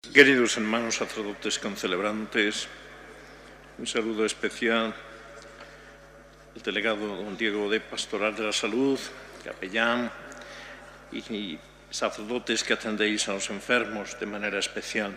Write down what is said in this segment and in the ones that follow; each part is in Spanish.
Queridos hermanos sacerdotes concelebrantes, un saludo especial al delegado don Diego de Pastoral de la Salud, capellán y sacerdotes que atendéis a los enfermos de manera especial.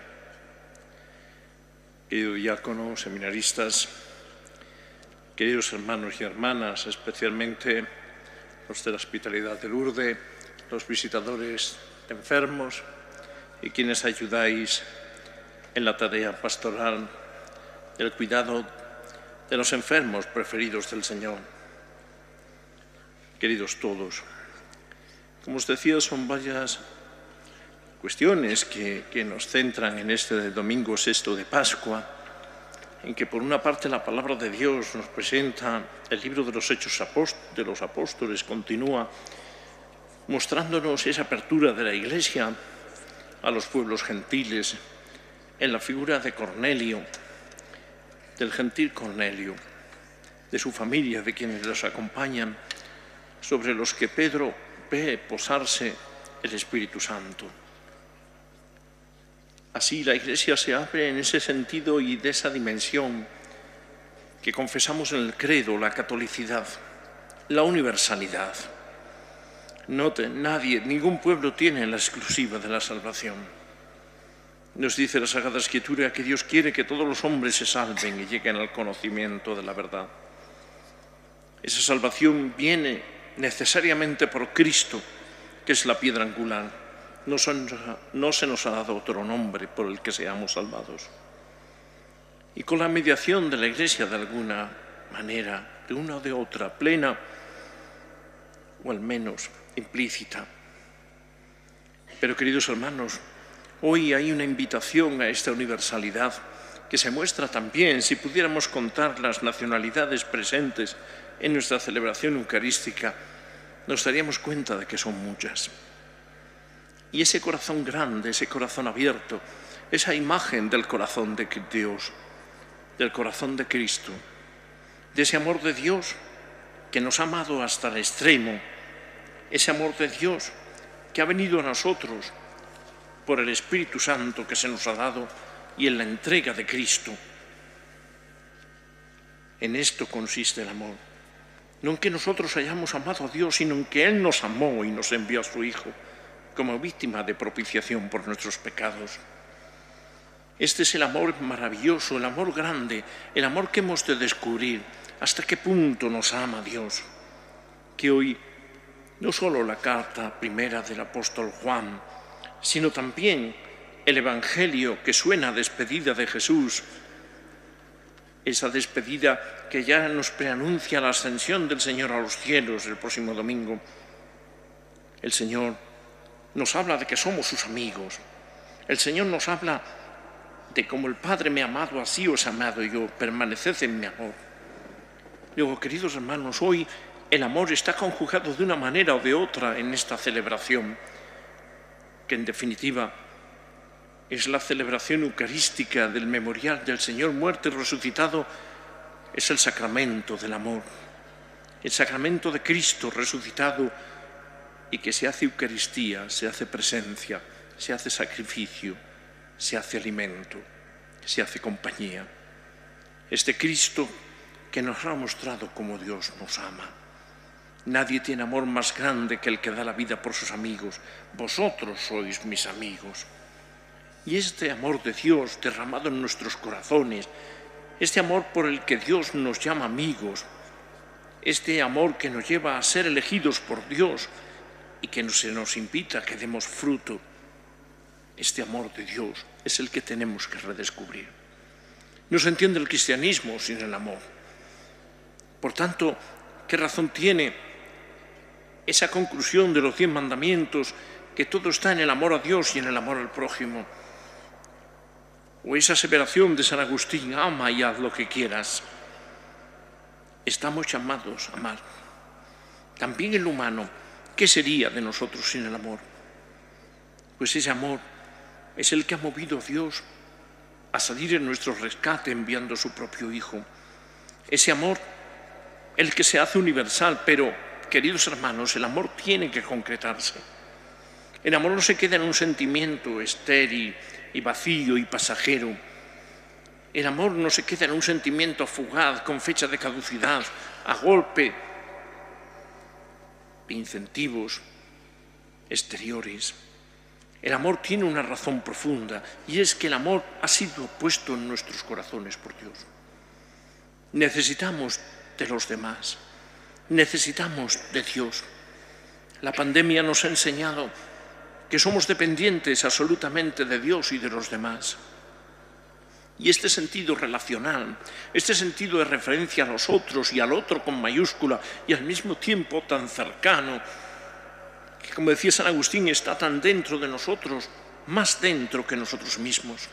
Querido diácono, seminaristas, queridos hermanos y hermanas, especialmente los de la Hospitalidad de Lourdes, los visitadores enfermos y quienes ayudáis en la tarea pastoral del cuidado de los enfermos preferidos del Señor. Queridos todos, como os decía, son varias cuestiones que nos centran en este domingo sexto de Pascua, en que por una parte la palabra de Dios nos presenta el libro de los Hechos de los Apóstoles, continúa mostrándonos esa apertura de la Iglesia a los pueblos gentiles, en la figura de Cornelio, del gentil Cornelio, de su familia, de quienes los acompañan, sobre los que Pedro ve posarse el Espíritu Santo. Así la Iglesia se abre en ese sentido y de esa dimensión que confesamos en el credo, la catolicidad, la universalidad. Ningún pueblo tiene la exclusiva de la salvación. Nos dice la Sagrada Escritura que Dios quiere que todos los hombres se salven y lleguen al conocimiento de la verdad. Esa salvación viene necesariamente por Cristo, que es la piedra angular. No se nos ha dado otro nombre por el que seamos salvados. Y con la mediación de la Iglesia, de alguna manera, de una o de otra, plena o al menos implícita. Pero, queridos hermanos, hoy hay una invitación a esta universalidad que se muestra también, si pudiéramos contar las nacionalidades presentes en nuestra celebración eucarística, nos daríamos cuenta de que son muchas. Y ese corazón grande, ese corazón abierto, esa imagen del corazón de Dios, del corazón de Cristo, de ese amor de Dios que nos ha amado hasta el extremo, ese amor de Dios que ha venido a nosotros por el Espíritu Santo que se nos ha dado y en la entrega de Cristo. En esto consiste el amor. No en que nosotros hayamos amado a Dios, sino en que Él nos amó y nos envió a su Hijo como víctima de propiciación por nuestros pecados. Este es el amor maravilloso, el amor grande, el amor que hemos de descubrir. ¿Hasta qué punto nos ama Dios? Que hoy no solo la carta primera del apóstol Juan, sino también el Evangelio que suena a despedida de Jesús, esa despedida que ya nos preanuncia la ascensión del Señor a los cielos el próximo domingo. El Señor nos habla de que somos sus amigos. El Señor nos habla de como el Padre me ha amado, así os he amado yo, permaneced en mi amor. Luego, queridos hermanos, hoy el amor está conjugado de una manera o de otra en esta celebración, que en definitiva es la celebración eucarística del memorial del Señor muerto y resucitado, es el sacramento del amor, el sacramento de Cristo resucitado y que se hace Eucaristía, se hace presencia, se hace sacrificio, se hace alimento, se hace compañía. Este Cristo que nos ha mostrado cómo Dios nos ama. Nadie tiene amor más grande que el que da la vida por sus amigos. Vosotros sois mis amigos. Y este amor de Dios derramado en nuestros corazones, este amor por el que Dios nos llama amigos, este amor que nos lleva a ser elegidos por Dios y que se nos invita a que demos fruto, este amor de Dios es el que tenemos que redescubrir. No se entiende el cristianismo sin el amor. Por tanto, ¿qué razón tiene esa conclusión de los 10 mandamientos, que todo está en el amor a Dios y en el amor al prójimo? O esa aseveración de San Agustín, ama y haz lo que quieras. Estamos llamados a amar. También el humano, ¿qué sería de nosotros sin el amor? Pues ese amor es el que ha movido a Dios a salir en nuestro rescate enviando a su propio Hijo. Ese amor, el que se hace universal, pero, queridos hermanos, el amor tiene que concretarse. El amor no se queda en un sentimiento estéril y vacío y pasajero. El amor no se queda en un sentimiento fugaz, con fecha de caducidad, a golpe de incentivos exteriores. El amor tiene una razón profunda, y es que el amor ha sido puesto en nuestros corazones por Dios. Necesitamos de los demás, necesitamos de Dios. La pandemia nos ha enseñado que somos dependientes absolutamente de Dios y de los demás. Y este sentido relacional, este sentido de referencia a los otros y al otro con mayúscula y al mismo tiempo tan cercano, que como decía San Agustín, está tan dentro de nosotros, más dentro que nosotros mismos.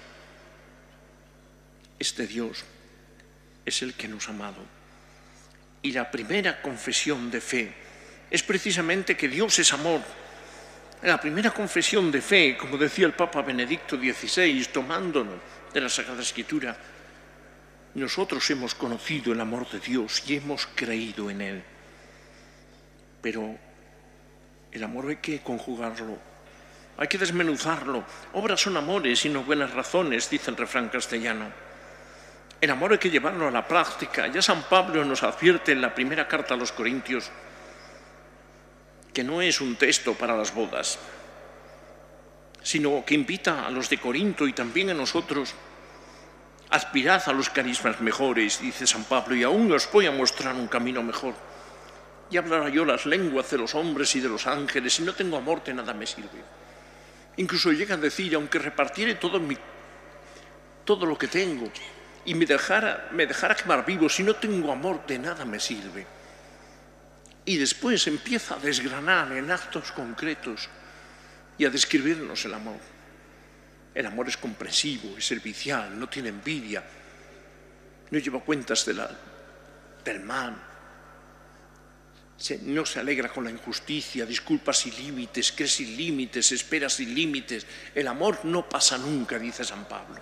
Este Dios es el que nos ha amado. Y la primera confesión de fe es precisamente que Dios es amor. La primera confesión de fe, como decía el Papa Benedicto XVI, tomándonos de la Sagrada Escritura, nosotros hemos conocido el amor de Dios y hemos creído en Él. Pero el amor hay que conjugarlo, hay que desmenuzarlo. Obras son amores y no buenas razones, dice el refrán castellano. El amor hay que llevarlo a la práctica. Ya San Pablo nos advierte en la primera carta a los Corintios que no es un texto para las bodas, sino que invita a los de Corinto y también a nosotros: aspirad a los carismas mejores, dice San Pablo, y aún os voy a mostrar un camino mejor. Y hablará yo las lenguas de los hombres y de los ángeles, si no tengo amor de nada me sirve. Incluso llega a decir, aunque repartiere todo lo que tengo y me dejara quemar vivo, si no tengo amor de nada me sirve. Y después empieza a desgranar en actos concretos y a describirnos el amor. El amor es comprensivo, es servicial, no tiene envidia, no lleva cuentas del mal, no se alegra con la injusticia, disculpa sin límites, cree sin límites, espera sin límites. El amor no pasa nunca, dice San Pablo.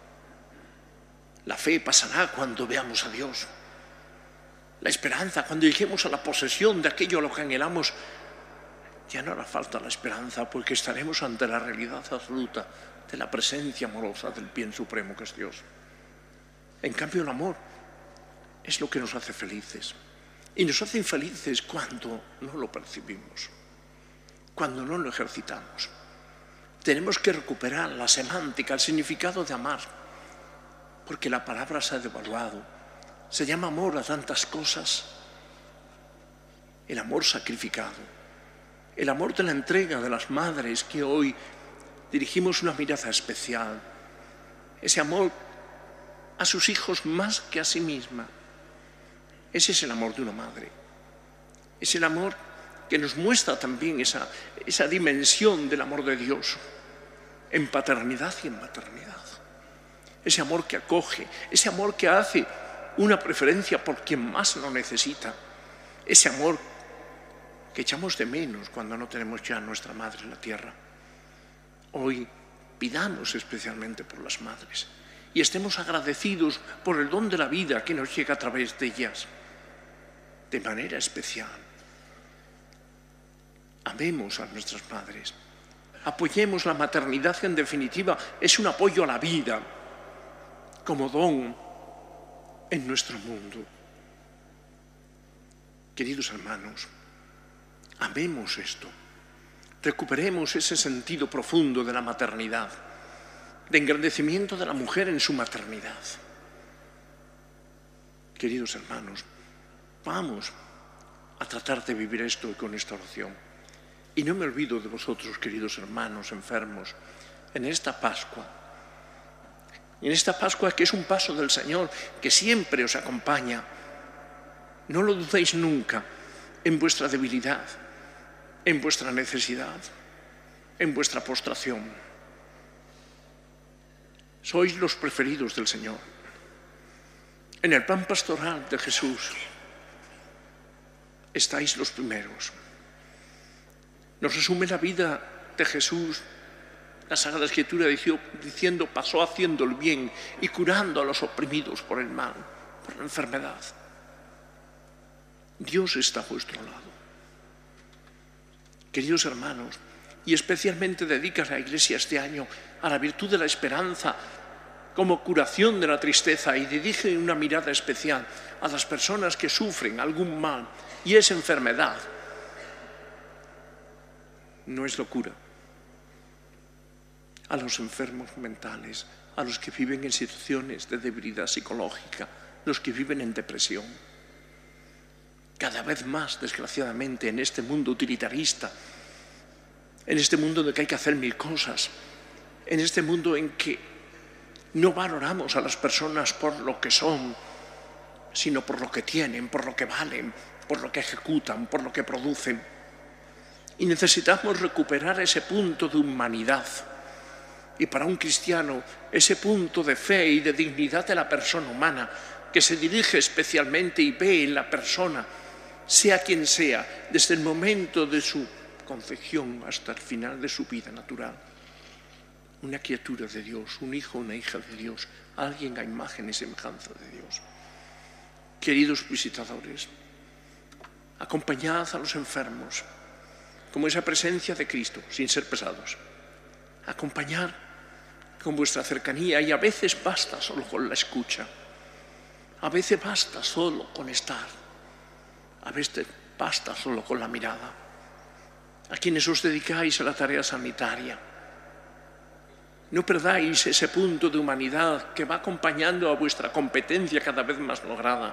La fe pasará cuando veamos a Dios. La esperanza, cuando lleguemos a la posesión de aquello a lo que anhelamos, ya no hará falta la esperanza, porque estaremos ante la realidad absoluta de la presencia amorosa del bien supremo que es Dios. En cambio, el amor es lo que nos hace felices. Y nos hace infelices cuando no lo percibimos, cuando no lo ejercitamos. Tenemos que recuperar la semántica, el significado de amar, porque la palabra se ha devaluado. Se llama amor a tantas cosas. El amor sacrificado, el amor de la entrega de las madres, que hoy dirigimos una mirada especial. Ese amor a sus hijos más que a sí misma. Ese es el amor de una madre. Es el amor que nos muestra también esa dimensión del amor de Dios, en paternidad y en maternidad. Ese amor que acoge, ese amor que hace una preferencia por quien más lo necesita. Ese amor que echamos de menos cuando no tenemos ya a nuestra madre en la tierra. Hoy pidamos especialmente por las madres y estemos agradecidos por el don de la vida que nos llega a través de ellas, de manera especial. Amemos a nuestras madres, apoyemos la maternidad, que en definitiva es un apoyo a la vida como don en nuestro mundo. Queridos hermanos, amemos esto, recuperemos ese sentido profundo de la maternidad, de engrandecimiento de la mujer en su maternidad. Queridos hermanos, vamos a tratar de vivir esto con esta oración. Y no me olvido de vosotros, queridos hermanos enfermos, en esta Pascua. En esta Pascua, que es un paso del Señor, que siempre os acompaña. No lo dudéis nunca en vuestra debilidad, en vuestra necesidad, en vuestra postración. Sois los preferidos del Señor. En el plan pastoral de Jesús estáis los primeros. Nos resume la vida de Jesús la Sagrada Escritura diciendo: pasó haciendo el bien y curando a los oprimidos por el mal, por la enfermedad. Dios está a vuestro lado. Queridos hermanos, y especialmente dedicas la Iglesia este año a la virtud de la esperanza como curación de la tristeza, y dirige una mirada especial a las personas que sufren algún mal y esa enfermedad no es locura. A los enfermos mentales, a los que viven en situaciones de debilidad psicológica, los que viven en depresión. Cada vez más, desgraciadamente, en este mundo utilitarista, en este mundo en el que hay que hacer mil cosas, en este mundo en que no valoramos a las personas por lo que son, sino por lo que tienen, por lo que valen, por lo que ejecutan, por lo que producen. Y necesitamos recuperar ese punto de humanidad. Y para un cristiano, ese punto de fe y de dignidad de la persona humana, que se dirige especialmente y ve en la persona, sea quien sea, desde el momento de su concepción hasta el final de su vida natural. Una criatura de Dios, un hijo, una hija de Dios, alguien a imagen y semejanza de Dios. Queridos visitadores, acompañad a los enfermos como esa presencia de Cristo, sin ser pesados. Acompañad con vuestra cercanía, y a veces basta solo con la escucha. A veces basta solo con estar. A veces basta solo con la mirada. A quienes os dedicáis a la tarea sanitaria, no perdáis ese punto de humanidad que va acompañando a vuestra competencia cada vez más lograda.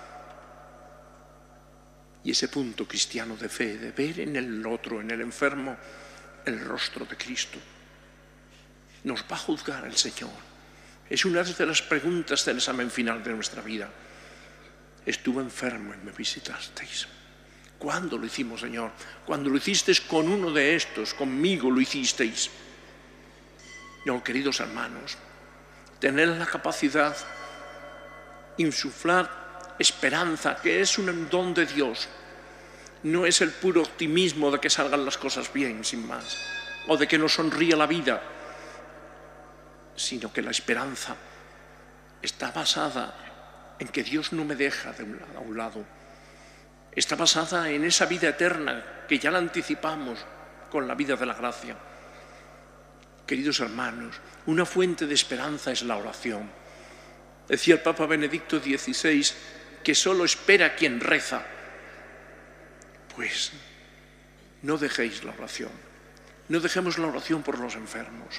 Y ese punto cristiano de fe, de ver en el otro, en el enfermo, el rostro de Cristo. Nos va a juzgar el Señor. Es una de las preguntas del examen final de nuestra vida. Estuve enfermo y me visitasteis. ¿Cuándo lo hicimos, Señor? Cuando lo hicisteis con uno de estos, conmigo lo hicisteis. No, queridos hermanos, tener la capacidad, insuflar esperanza, que es un don de Dios. No es el puro optimismo de que salgan las cosas bien, sin más, o de que nos sonríe la vida, sino que la esperanza está basada en que Dios no me deja a un lado. Está basada en esa vida eterna que ya la anticipamos con la vida de la gracia. Queridos hermanos, una fuente de esperanza es la oración. Decía el Papa Benedicto XVI que solo espera quien reza. Pues no dejéis la oración, no dejemos la oración por los enfermos.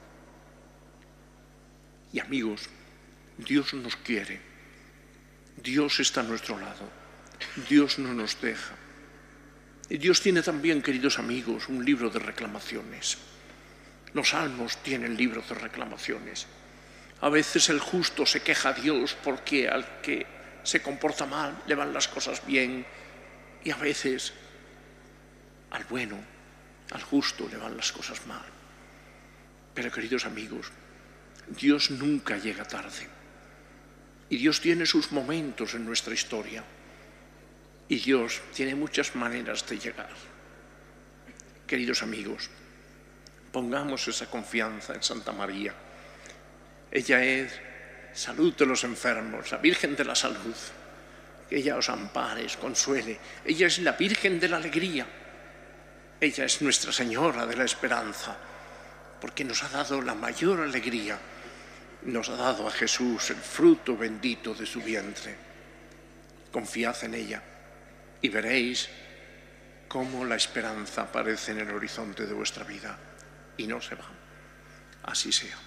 Y amigos, Dios nos quiere, Dios está a nuestro lado, Dios no nos deja. Y Dios tiene también, queridos amigos, un libro de reclamaciones. Los salmos tienen libros de reclamaciones. A veces el justo se queja a Dios porque al que se comporta mal le van las cosas bien, y a veces al bueno, al justo le van las cosas mal. Pero queridos amigos, Dios nunca llega tarde. Y Dios tiene sus momentos en nuestra historia. Y Dios tiene muchas maneras de llegar. Queridos amigos, pongamos esa confianza en Santa María. Ella es salud de los enfermos, la Virgen de la salud. Que ella os ampare, os consuele. Ella es la Virgen de la alegría. Ella es Nuestra Señora de la esperanza, porque nos ha dado la mayor alegría. Nos ha dado a Jesús, el fruto bendito de su vientre. Confiad en ella y veréis cómo la esperanza aparece en el horizonte de vuestra vida y no se va. Así sea.